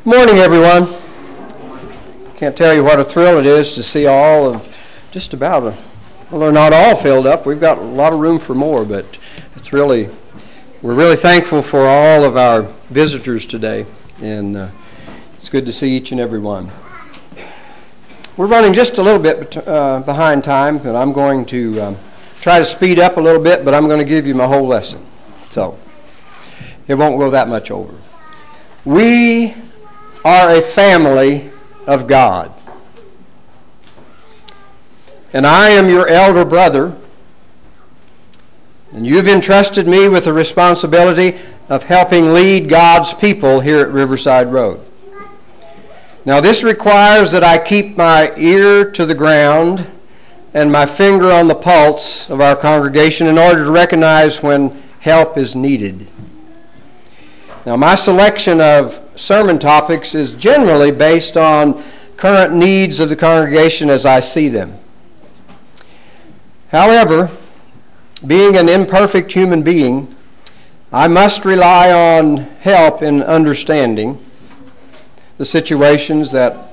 Morning, everyone. Can't tell you what a thrill it is to see all of just about, well, they're not all filled up. We've got a lot of room for more, but we're really thankful for all of our visitors today, and it's good to see each and every one. We're running just a little bit behind time, and I'm going to try to speed up a little bit, but I'm going to give you my whole lesson, so it won't go that much over. We are a family of God. And I am your elder brother, and you've entrusted me with the responsibility of helping lead God's people here at Riverside Road. Now, this requires that I keep my ear to the ground and my finger on the pulse of our congregation in order to recognize when help is needed. Now, my selection of sermon topics is generally based on current needs of the congregation as I see them. However, being an imperfect human being, I must rely on help in understanding the situations that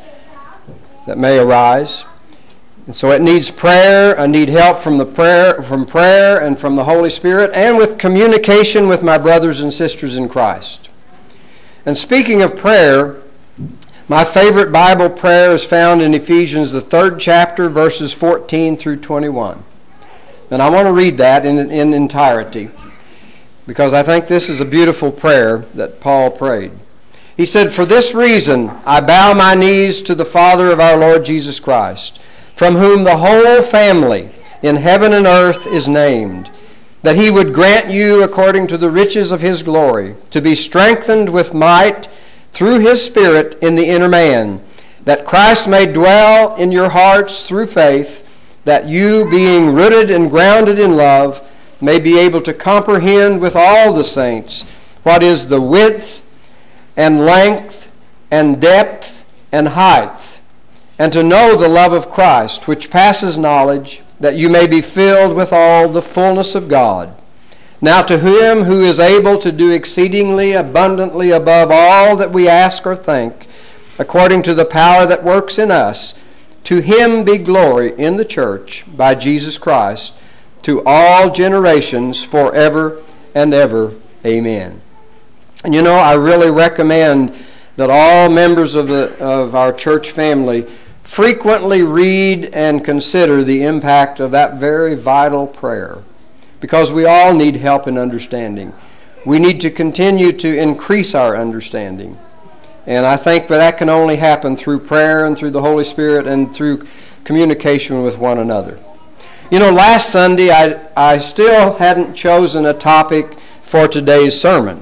may arise. And so it needs prayer. I need help from prayer and from the Holy Spirit, and with communication with my brothers and sisters in Christ. And speaking of prayer, my favorite Bible prayer is found in Ephesians, the 3rd chapter, verses 14 through 21. And I want to read that in entirety, because I think this is a beautiful prayer that Paul prayed. He said, "For this reason I bow my knees to the Father of our Lord Jesus Christ, from whom the whole family in heaven and earth is named, that he would grant you, according to the riches of his glory, to be strengthened with might through his Spirit in the inner man, that Christ may dwell in your hearts through faith, that you, being rooted and grounded in love, may be able to comprehend with all the saints what is the width and length and depth and height, and to know the love of Christ, which passes knowledge, that you may be filled with all the fullness of God. Now to him who is able to do exceedingly abundantly above all that we ask or think, according to the power that works in us, to him be glory in the church by Jesus Christ, to all generations forever and ever. Amen." And you know, I really recommend that all members of our church family frequently read and consider the impact of that very vital prayer, because we all need help in understanding. We need to continue to increase our understanding. And I think that can only happen through prayer and through the Holy Spirit and through communication with one another. You know, last Sunday I still hadn't chosen a topic for today's sermon.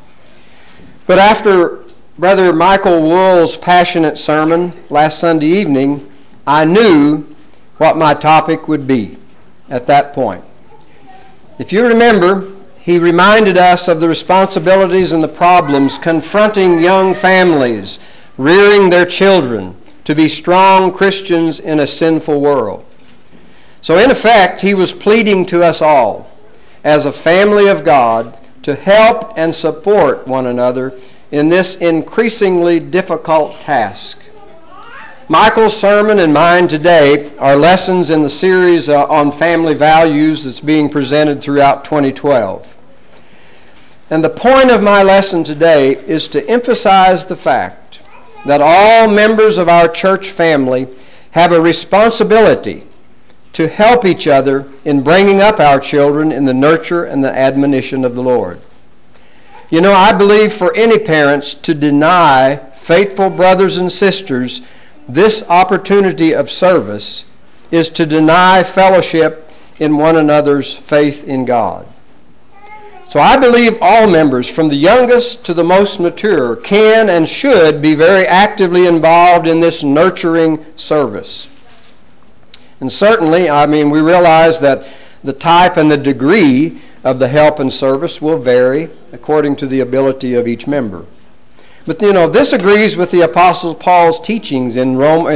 But after Brother Michael Wool's passionate sermon last Sunday evening, I knew what my topic would be at that point. If you remember, he reminded us of the responsibilities and the problems confronting young families rearing their children to be strong Christians in a sinful world. So in effect, he was pleading to us all as a family of God to help and support one another in this increasingly difficult task. Michael's sermon and mine today are lessons in the series on family values that's being presented throughout 2012. And the point of my lesson today is to emphasize the fact that all members of our church family have a responsibility to help each other in bringing up our children in the nurture and the admonition of the Lord. You know, I believe for any parents to deny faithful brothers and sisters this opportunity of service is to deny fellowship in one another's faith in God. So I believe all members, from the youngest to the most mature, can and should be very actively involved in this nurturing service. And certainly, we realize that the type and the degree of the help and service will vary according to the ability of each member. But you know, this agrees with the Apostle Paul's teachings in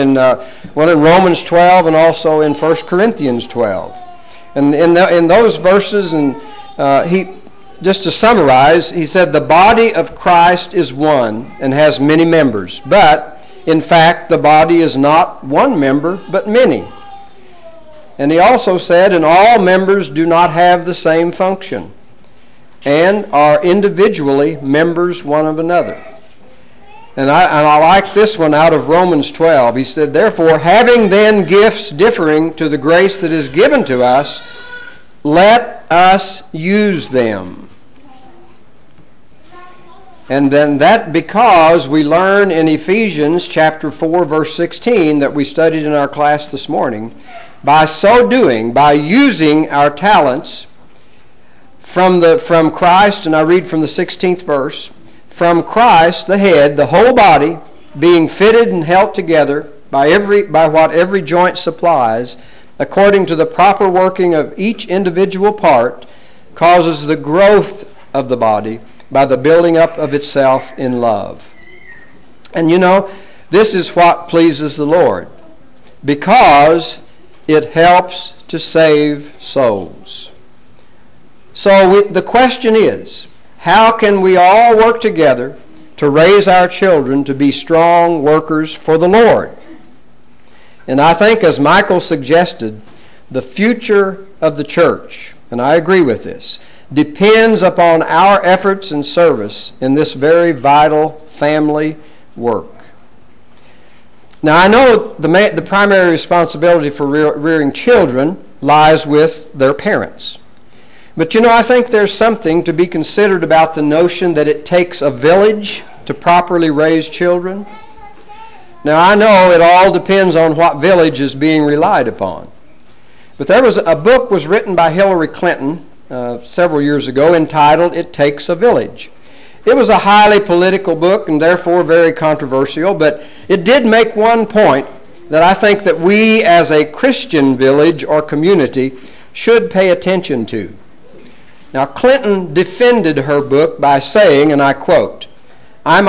Romans 12 and also in 1 Corinthians 12. And in those verses, and just to summarize, he said, the body of Christ is one and has many members, but in fact the body is not one member, but many. And he also said, and all members do not have the same function and are individually members one of another. And I like this one out of Romans 12. He said, therefore, having then gifts differing to the grace that is given to us, let us use them. And then that because we learn in Ephesians chapter 4, verse 16 that we studied in our class this morning, by so doing, by using our talents from Christ, and I read from the 16th verse, from Christ, the head, the whole body, being fitted and held together by what every joint supplies, according to the proper working of each individual part, causes the growth of the body by the building up of itself in love. And you know, this is what pleases the Lord, because it helps to save souls. So the question is, how can we all work together to raise our children to be strong workers for the Lord? And I think, as Michael suggested, the future of the church, and I agree with this, depends upon our efforts and service in this very vital family work. Now, I know the primary responsibility for rearing children lies with their parents. But you know, I think there's something to be considered about the notion that it takes a village to properly raise children. Now, I know it all depends on what village is being relied upon. But there was a book was written by Hillary Clinton several years ago entitled It Takes a Village. It was a highly political book and therefore very controversial, but it did make one point that I think that we as a Christian village or community should pay attention to. Now, Clinton defended her book by saying, and I quote, I'm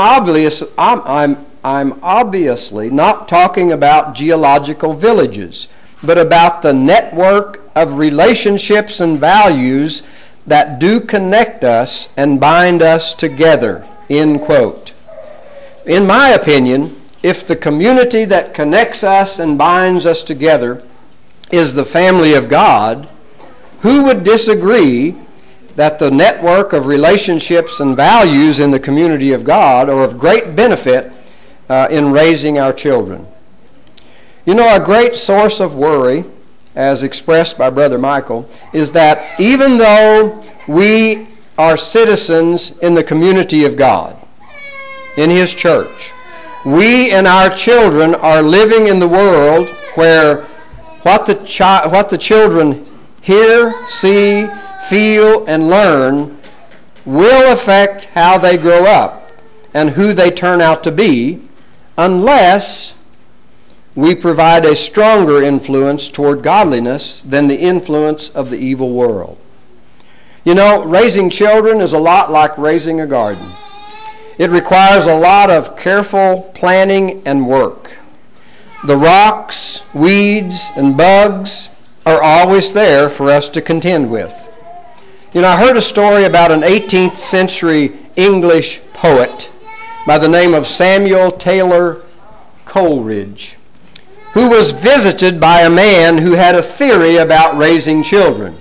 obviously not talking about geological villages, but about the network of relationships and values that do connect us and bind us together, end quote. In my opinion, if the community that connects us and binds us together is the family of God, who would disagree that the network of relationships and values in the community of God are of great benefit in raising our children? You know, a great source of worry, as expressed by Brother Michael, is that even though we are citizens in the community of God, in His church, we and our children are living in the world where what the children hear, see, feel, and learn will affect how they grow up and who they turn out to be, unless we provide a stronger influence toward godliness than the influence of the evil world. You know, raising children is a lot like raising a garden. It requires a lot of careful planning and work. The rocks, weeds, and bugs are always there for us to contend with. You know, I heard a story about an 18th century English poet by the name of Samuel Taylor Coleridge, who was visited by a man who had a theory about raising children.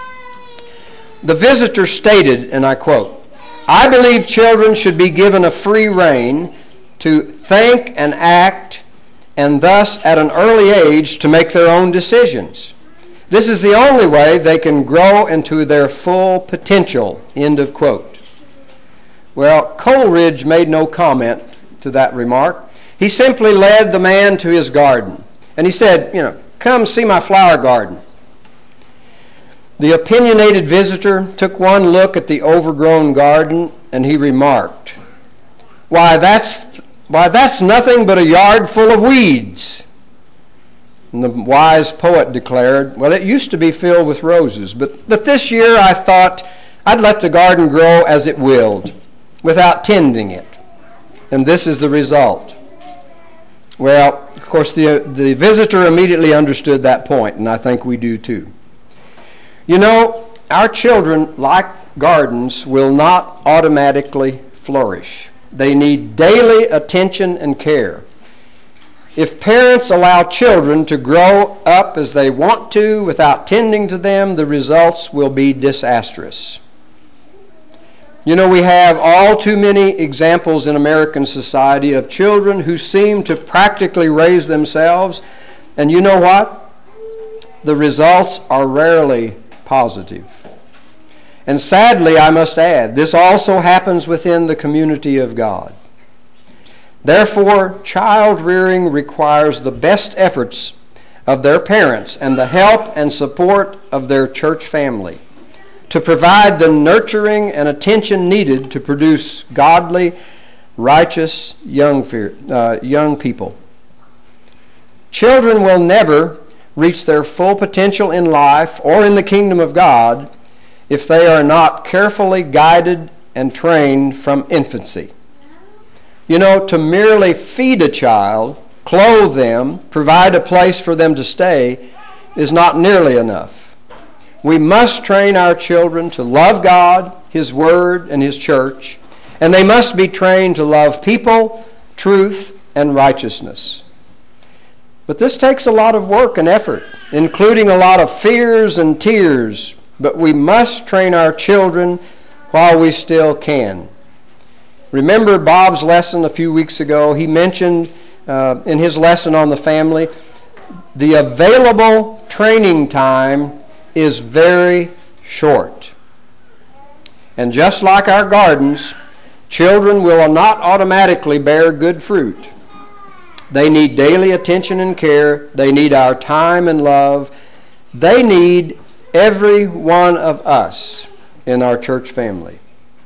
The visitor stated, and I quote, I believe children should be given a free rein to think and act, and thus at an early age to make their own decisions. This is the only way they can grow into their full potential, end of quote. Well, Coleridge made no comment to that remark. He simply led the man to his garden. And he said, come see my flower garden. The opinionated visitor took one look at the overgrown garden and he remarked, Why, that's nothing but a yard full of weeds. And the wise poet declared, well, it used to be filled with roses, but this year I thought I'd let the garden grow as it willed, without tending it. And this is the result. Well, of course, the visitor immediately understood that point, and I think we do too. You know, our children, like gardens will not automatically flourish. They need daily attention and care. If parents allow children to grow up as they want to without tending to them, the results will be disastrous. You know, we have all too many examples in American society of children who seem to practically raise themselves, and you know what? The results are rarely positive. And sadly, I must add, this also happens within the community of God. Therefore, child rearing requires the best efforts of their parents and the help and support of their church family to provide the nurturing and attention needed to produce godly, righteous young people. Children will never reach their full potential in life or in the kingdom of God if they are not carefully guided and trained from infancy. You know, to merely feed a child, clothe them, provide a place for them to stay is not nearly enough. We must train our children to love God, His Word, and His church, and they must be trained to love people, truth, and righteousness. But this takes a lot of work and effort, including a lot of fears and tears, but we must train our children while we still can. Remember Bob's lesson a few weeks ago? He mentioned in his lesson on the family, the available training time is very short. And just like our gardens, children will not automatically bear good fruit. They need daily attention and care. They need our time and love. They need every one of us in our church family.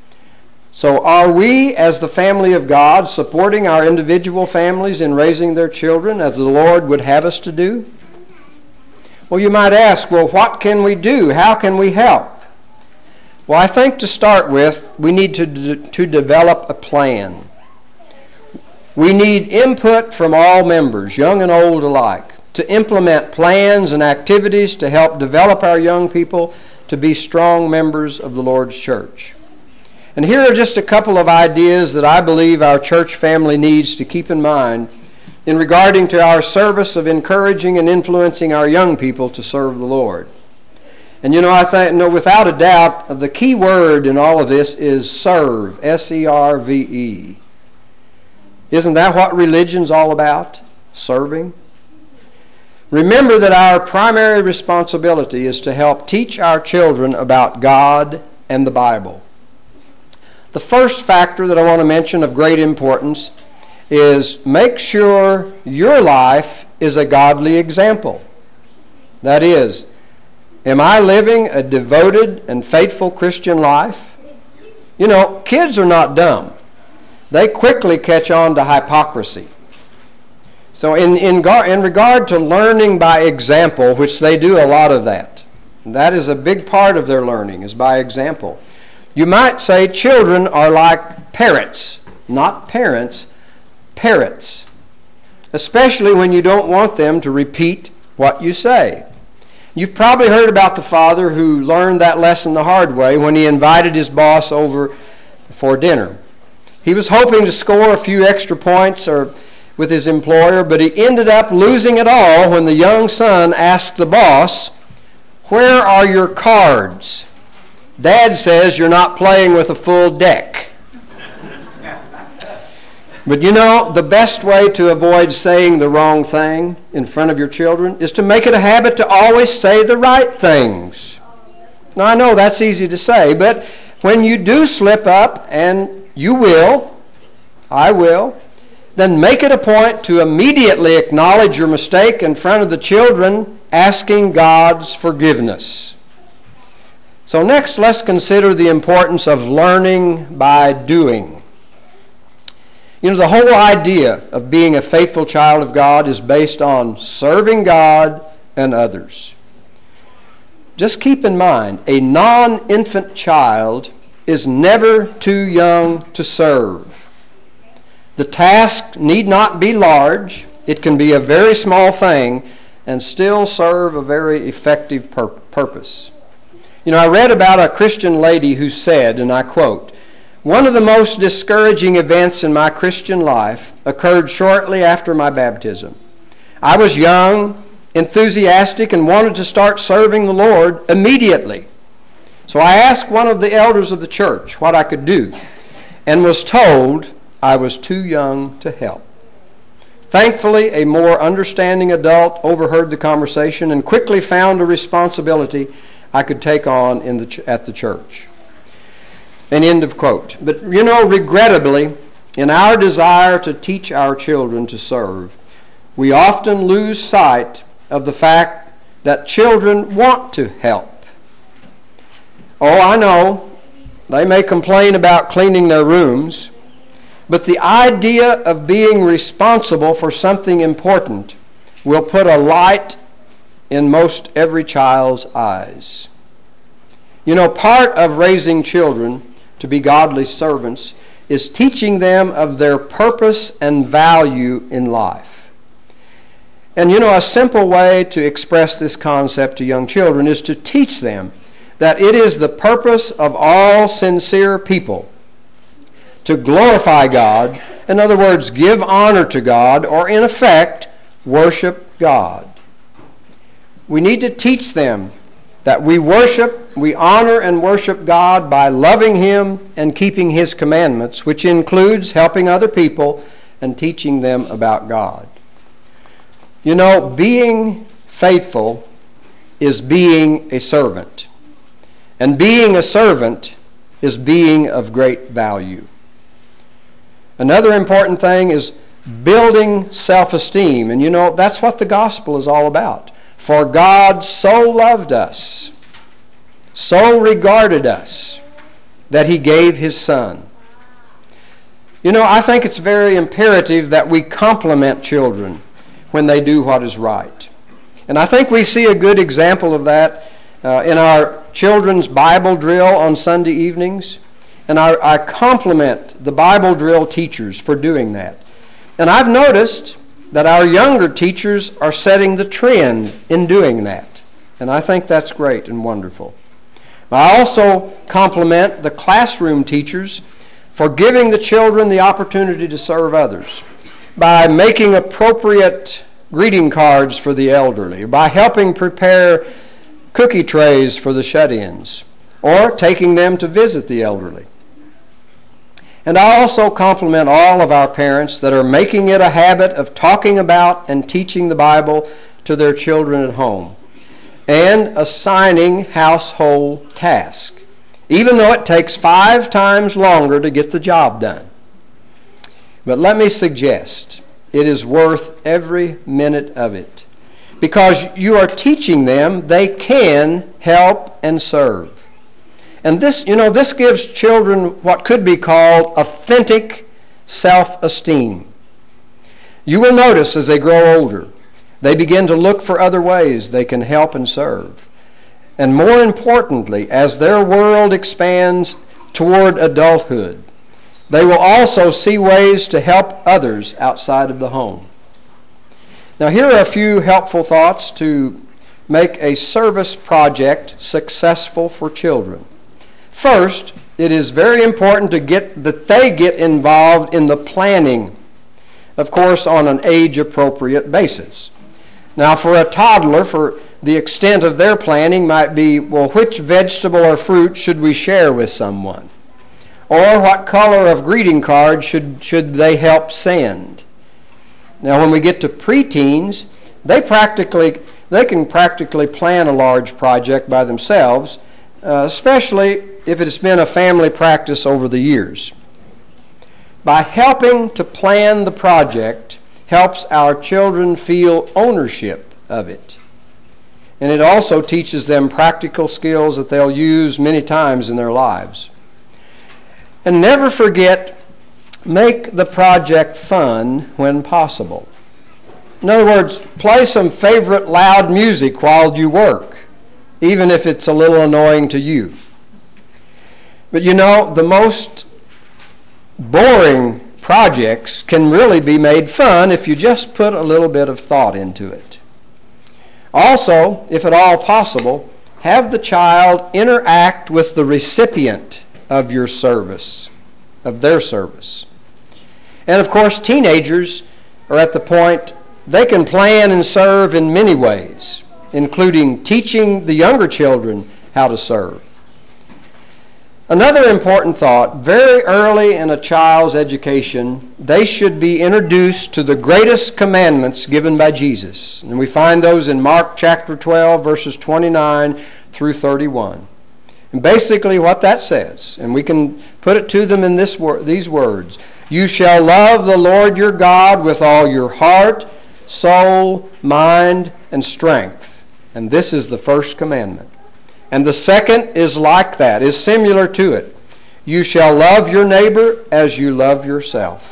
So are we, as the family of God, supporting our individual families in raising their children as the Lord would have us to do? Well, you might ask, well, what can we do? How can we help? Well, I think to start with, we need to develop a plan. We need input from all members, young and old alike, to implement plans and activities to help develop our young people to be strong members of the Lord's church. And here are just a couple of ideas that I believe our church family needs to keep in mind in regarding to our service of encouraging and influencing our young people to serve the Lord. And you know, I think, without a doubt, the key word in all of this is serve, S-E-R-V-E. Isn't that what religion's all about? Serving? Remember that our primary responsibility is to help teach our children about God and the Bible. The first factor that I want to mention of great importance is make sure your life is a godly example. That is, am I living a devoted and faithful Christian life? You know, kids are not dumb. They quickly catch on to hypocrisy. So in regard to learning by example, which they do a lot of that is a big part of their learning, is by example. You might say children are like parrots, not parents, parrots, especially when you don't want them to repeat what you say. You've probably heard about the father who learned that lesson the hard way when he invited his boss over for dinner. He was hoping to score a few extra points with his employer, but he ended up losing it all when the young son asked the boss, "Where are your cards? Dad says you're not playing with a full deck." But you know, the best way to avoid saying the wrong thing in front of your children is to make it a habit to always say the right things. Now, I know that's easy to say, but when you do slip up, and you will, I will, then make it a point to immediately acknowledge your mistake in front of the children, asking God's forgiveness. So next, let's consider the importance of learning by doing. You know, the whole idea of being a faithful child of God is based on serving God and others. Just keep in mind, a non-infant child is never too young to serve. The task need not be large. It can be a very small thing and still serve a very effective purpose. I read about a Christian lady who said, and I quote, "One of the most discouraging events in my Christian life occurred shortly after my baptism. I was young, enthusiastic, and wanted to start serving the Lord immediately. So I asked one of the elders of the church what I could do, and was told I was too young to help. Thankfully, a more understanding adult overheard the conversation and quickly found a responsibility I could take on at the church." An end of quote. But regrettably, in our desire to teach our children to serve, we often lose sight of the fact that children want to help. Oh, I know, they may complain about cleaning their rooms, but the idea of being responsible for something important will put a light in most every child's eyes. Part of raising children to be godly servants is teaching them of their purpose and value in life. And a simple way to express this concept to young children is to teach them that it is the purpose of all sincere people to glorify God, in other words, give honor to God, or in effect, worship God. We need to teach them that we honor and worship God by loving Him and keeping His commandments, which includes helping other people and teaching them about God. Being faithful is being a servant. And being a servant is being of great value. Another important thing is building self-esteem. And that's what the gospel is all about. For God so loved us, so regarded us, that He gave His Son. I think it's very imperative that we compliment children when they do what is right. And I think we see a good example of that in our children's Bible drill on Sunday evenings. And I compliment the Bible drill teachers for doing that. And I've noticed that our younger teachers are setting the trend in doing that. And I think that's great and wonderful. I also compliment the classroom teachers for giving the children the opportunity to serve others by making appropriate greeting cards for the elderly, by helping prepare cookie trays for the shut-ins, or taking them to visit the elderly. And I also compliment all of our parents that are making it a habit of talking about and teaching the Bible to their children at home, and assigning household tasks, even though it takes 5 times longer to get the job done. But let me suggest, it is worth every minute of it, because you are teaching them they can help and serve. And this gives children what could be called authentic self-esteem. You will notice as they grow older, they begin to look for other ways they can help and serve. And more importantly, as their world expands toward adulthood, they will also see ways to help others outside of the home. Now, here are a few helpful thoughts to make a service project successful for children. First, it is very important that they get involved in the planning, of course, on an age-appropriate basis. Now, for a toddler, for the extent of their planning might be, which vegetable or fruit should we share with someone? Or what color of greeting card should they help send? Now, when we get to preteens, they can practically plan a large project by themselves, especially if it's been a family practice over the years. By helping to plan the project helps our children feel ownership of it. And it also teaches them practical skills that they'll use many times in their lives. And never forget, make the project fun when possible. In other words, play some favorite loud music while you work, even if it's a little annoying to you. But the most boring projects can really be made fun if you just put a little bit of thought into it. Also, if at all possible, have the child interact with the recipient of your service, of their service. And of course, teenagers are at the point they can plan and serve in many ways, including teaching the younger children how to serve. Another important thought, very early in a child's education, they should be introduced to the greatest commandments given by Jesus. And we find those in Mark chapter 12, verses 29 through 31. And basically what that says, and we can put it to them in these words, "You shall love the Lord your God with all your heart, soul, mind, and strength." And this is the first commandment. And the second is like that, is similar to it. "You shall love your neighbor as you love yourself."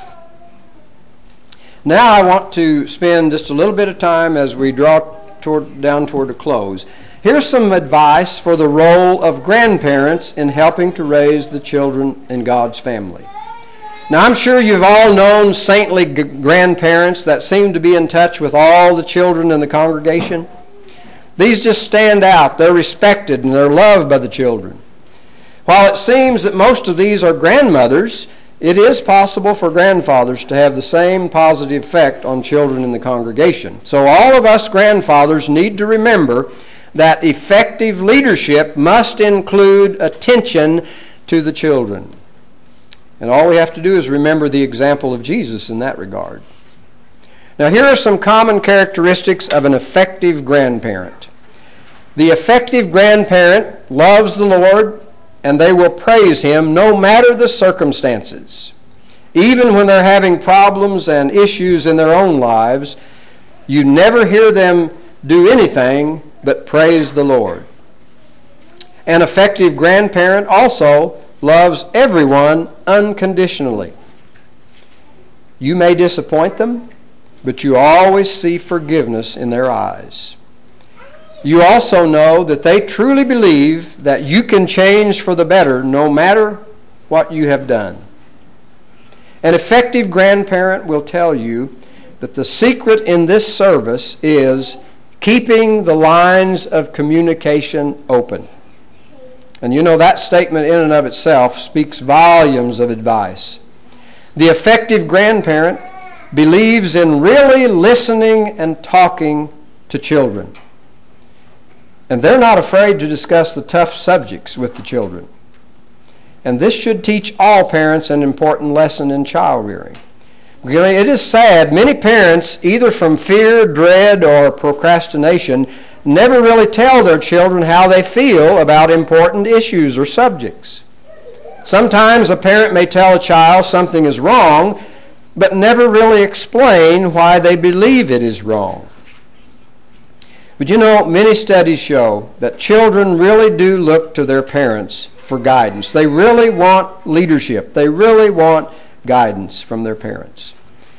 Now I want to spend just a little bit of time as we draw down toward a close. Here's some advice for the role of grandparents in helping to raise the children in God's family. Now I'm sure you've all known saintly grandparents that seem to be in touch with all the children in the congregation. These just stand out. They're respected and they're loved by the children. While it seems that most of these are grandmothers, it is possible for grandfathers to have the same positive effect on children in the congregation. So all of us grandfathers need to remember that effective leadership must include attention to the children. And all we have to do is remember the example of Jesus in that regard. Now here are some common characteristics of an effective grandparent. The effective grandparent loves the Lord, and they will praise Him no matter the circumstances. Even when they're having problems and issues in their own lives, you never hear them do anything but praise the Lord. An effective grandparent also loves everyone unconditionally. You may disappoint them, but you always see forgiveness in their eyes. You also know that they truly believe that you can change for the better no matter what you have done. An effective grandparent will tell you that the secret in this service is keeping the lines of communication open. And you know that statement in and of itself speaks volumes of advice. The effective grandparent believes in really listening and talking to children. And they're not afraid to discuss the tough subjects with the children. And this should teach all parents an important lesson in child rearing. It is sad, many parents, either from fear, dread, or procrastination, never really tell their children how they feel about important issues or subjects. Sometimes a parent may tell a child something is wrong, but never really explain why they believe it is wrong. But you know, many studies show that children really do look to their parents for guidance. They really want leadership. They really want guidance from their parents.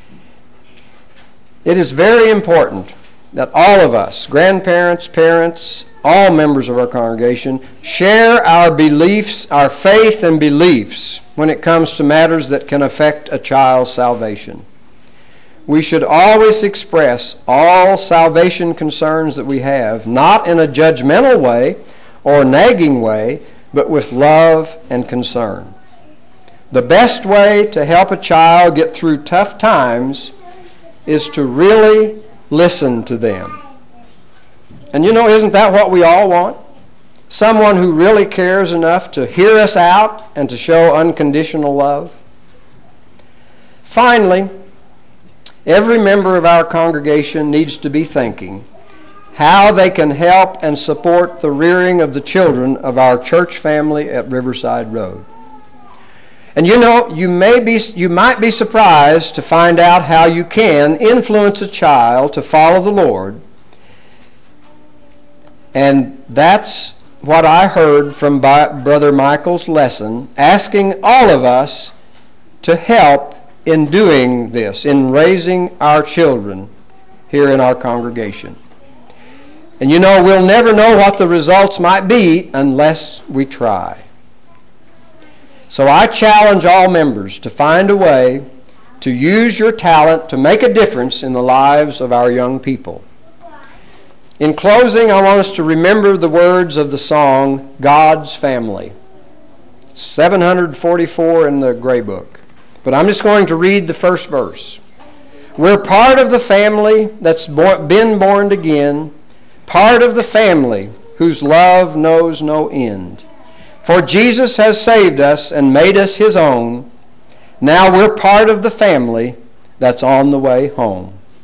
It is very important that all of us, grandparents, parents, all members of our congregation, share our beliefs, our faith and beliefs when it comes to matters that can affect a child's salvation. We should always express all salvation concerns that we have, not in a judgmental way or nagging way, but with love and concern. The best way to help a child get through tough times is to really listen to them. And you know, isn't that what we all want? Someone who really cares enough to hear us out and to show unconditional love. Finally, every member of our congregation needs to be thinking how they can help and support the rearing of the children of our church family at Riverside Road. And you know, you might be surprised to find out how you can influence a child to follow the Lord. And that's what I heard from Brother Michael's lesson, asking all of us to help in doing this, in raising our children here in our congregation. And you know, we'll never know what the results might be unless we try. So I challenge all members to find a way to use your talent to make a difference in the lives of our young people. In closing, I want us to remember the words of the song, God's Family. It's 744 in the Gray Book. But I'm just going to read the first verse. We're part of the family that's been born again, part of the family whose love knows no end. For Jesus has saved us and made us his own. Now we're part of the family that's on the way home.